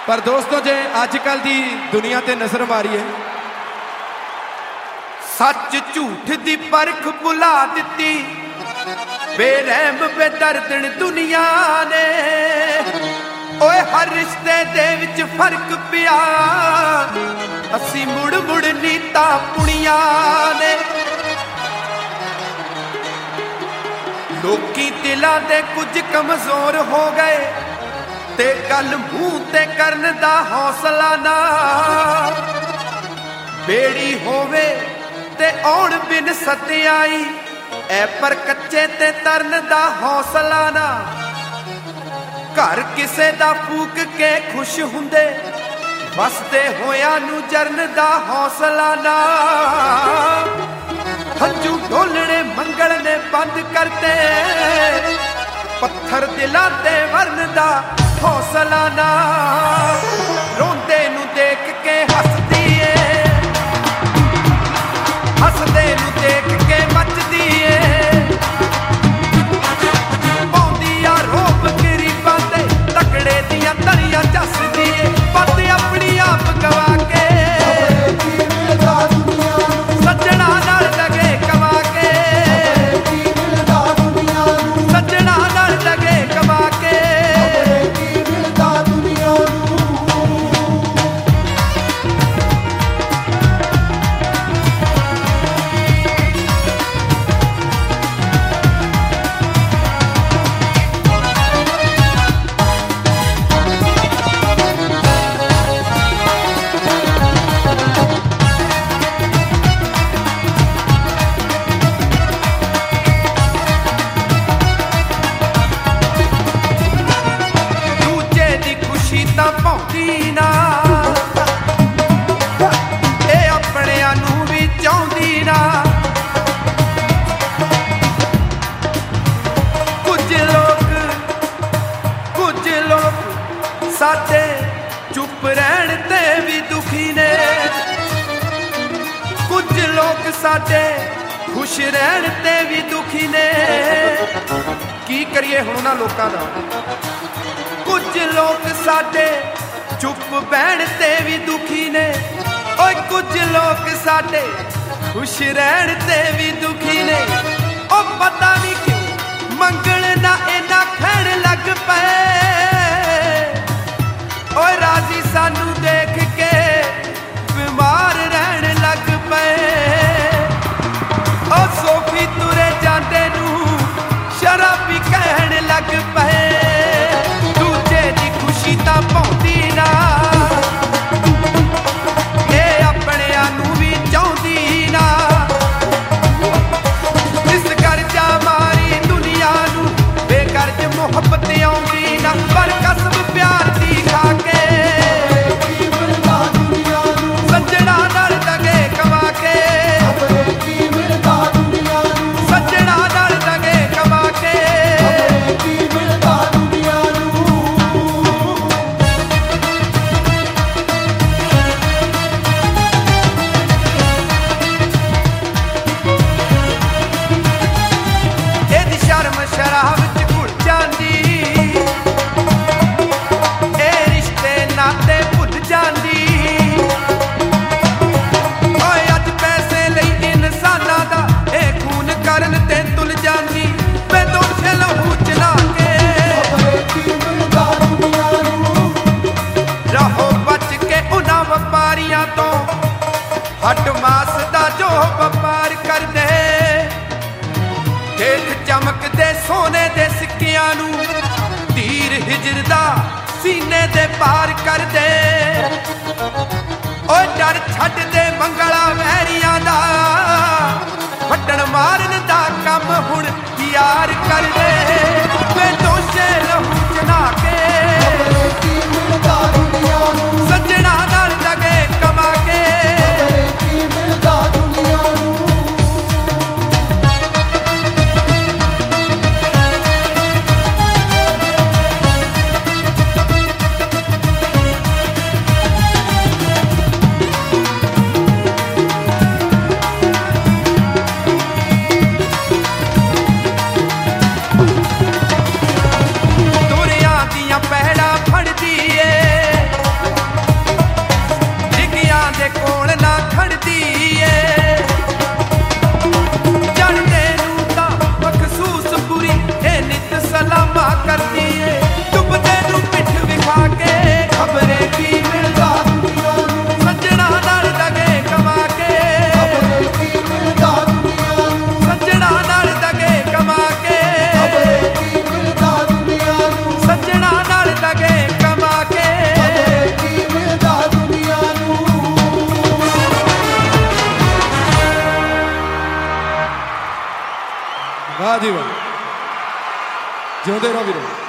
पर दोस्तों जे अजकल दी दुनिया ते नजर मारीए, सच झूठ दी परख बुला दिती, बेरहम बेदर्दन दुनिया ने। ओए हर रिश्ते दे विच फर्क पिया, असी मुड़ मुड़ नीता पुणिया ने। लोकी दिलां दे कुछ कमजोर हो गए, ते गल मूंह ते करन दा हौसला ना। बेड़ी होवे ते औण बिन सत्याई, ऐ पर कच्चे ते तरन दा हौसला ना। घर किसे दा फूक के खुश हुंदे, वसदे होया नू जरन दा हौसला ना। हंजू ढोलने मंगल ने बंद करते, पत्थर दिलां ते वरन दा हौसला ना। रोंदे नू देख के हसदी ए, हसदे नू देख के मचदी ए। पौंदी आ रोब गरीबां ते, तकड़े दियां तरियां चसदी ए। पत अपनी आप गवा के, सज्जणा नाल लगे कमा के, सज्जणा नाल लगे कमा के। ਤਾਂ ਭੌਂਦੀ ਨਾ, ਇਹ ਆਪਣਿਆਂ ਨੂੰ ਵੀ ਚਾਹੁੰਦੀ ਨਾ। ਕੁਝ ਲੋਕ ਸਾਡੇ ਚੁੱਪ ਰਹਿਣ ਤੇ ਵੀ ਦੁਖੀ ਨੇ। ਕੁਝ ਲੋਕ ਸਾਡੇ ਖੁਸ਼ ਰਹਿਣ ਤੇ ਵੀ ਦੁਖੀ ਨੇ। ਕੀ ਕਰੀਏ ਹੁਣ ਉਹਨਾਂ ਲੋਕਾਂ ਦਾ? कुछ लोग साडे चुप बहन ते भी दुखी ने। ओए कुछ लोग साडे खुश रहन ते भी दुखी ने। ओ पता नहीं क्यों मंगल ना इना खैण लग पे। ओए राजी सानू देख के बीमार रहन लग पे। ओ सोफी तुरे जांदे नू शराबी कहण लग पे। ਤਾਂ ਭੌਂਦੀ ਨਾ, ਇਹ ਆਪਣਿਆਂ ਨੂੰ ਵੀ ਚਾਹੁੰਦੀ ਨਾ। ਇਸ ਕਰਜ਼ਾ ਮਾਰੀ ਦੁਨੀਆ ਨੂੰ ਬੇਗਰਜ ਮੁਹੱਬਤ ਆਉਂਦੀ ਨਾ। ਪਰ ਕਸਮ ਪਿਆਰ ਦੀ ਖਾ ਕੇ, ਸੱਜਣਾ ਨਾਲ ਲਗੇ ਕਮਾ ਕੇ, ਸੱਜਣਾ ਨਾਲ ਲਗੇ ਕਮਾ ਕੇ। शराब च घुल जांदी, ए रिश्ते नाते भुल जांदी। ओए अज पैसे लई इंसानां दा ए खून करन ते तुल जांदी। बेदोश लहू चला के रहो बच के उन्हां वपारियां तो, हट मास दा जो वपार करदे। देख चमकदे सोने दे सिक्कियां नू, तीर हिजर दा सीने दे पार कर दे। ओ डर छड्ड दे मंगला वैरियां दा, वड्डण मारन दा कम हुण यार कर दे। बेदोशे लहू चना के, सज्जणा नाल लगे कमा के। ਨਿਤ ਸਲਾਮਾ ਕਰਦੀ ਏ ਡੁੱਬਦੇ ਨੂੰ ਪਿੱਠ ਵਿਖਾ ਕੇ ਖਬਰੇ ਕੀ ਮਿਲਦਾ ਦੁਨੀਆ ਨੂੰ ਸੱਜਣਾ ਨਾਲ ਦਗੇ ਕਮਾ ਕੇ ਖਬਰੇ ਕੀ ਮਿਲਦਾ ਦੁਨੀਆ ਨੂੰ ਸੱਜਣਾ ਨਾਲ ਦਗੇ ਕਮਾ ਕੇ ਖਬਰੇ ਕੀ ਮਿਲਦਾ ਦੁਨੀਆ ਨੂੰ ਸੱਜਣਾ ਨਾਲ ਦਗੇ ਕਮਾ ਕੇ ਖਬਰੇ ਕੀ ਮਿਲਦਾ ਦੁਨੀਆ ਨੂੰ ਵਾਹ ਜੀ ਵਾਹ ਜਿਉਂਦੇ ਰਹੋ ਵੀਰੋ